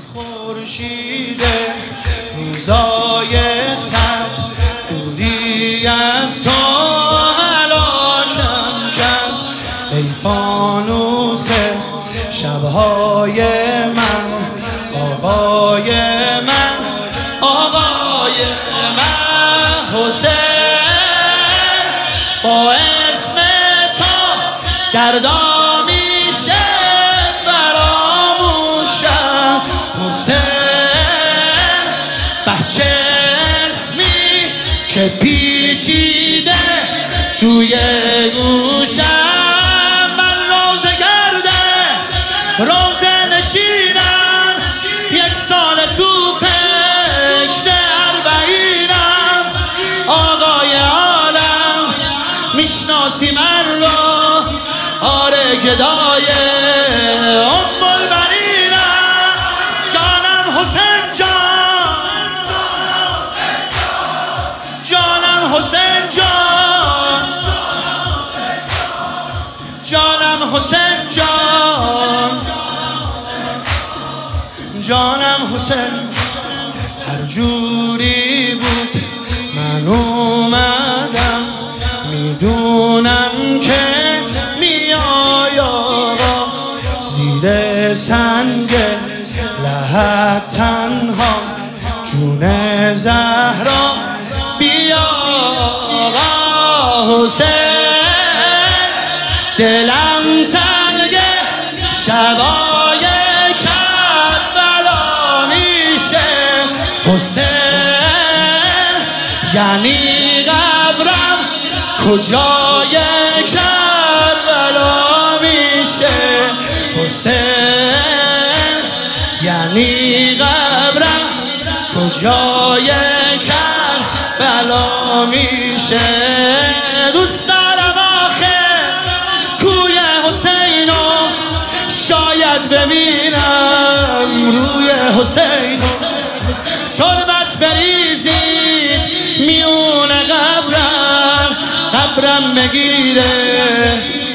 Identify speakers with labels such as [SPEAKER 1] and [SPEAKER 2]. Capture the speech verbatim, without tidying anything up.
[SPEAKER 1] خورشید روزای سبز دوری از تو علا کم کم ای فانوس شبهای من آقای من آقای من حسین با اسم تو دردا میشه فراموشم حسین بچه اسمی که پیچیده توی گوشم من روزه گرده روزه نشینم یک سال تو فکر اربعینم آقای عالم میشناسی من رو آره گدای ام البنینم جانم حسین جان جانم حسین جان جانم حسین جان جانم حسین هر جوری بود من اومدم میدونم که میای آقا زیر سنگ لحد تنها جون زهرا بیا آقا حسین دلم تنگه شبای کربلا میشه حسین یعنی قبرم کجای کربلا میشه حسین یعنی قبرم کجای کربلا میشه دوست دارم آخر کوی حسینو شاید ببینم روی حسینو تربت بریزید میون قبرم قبرم بگیره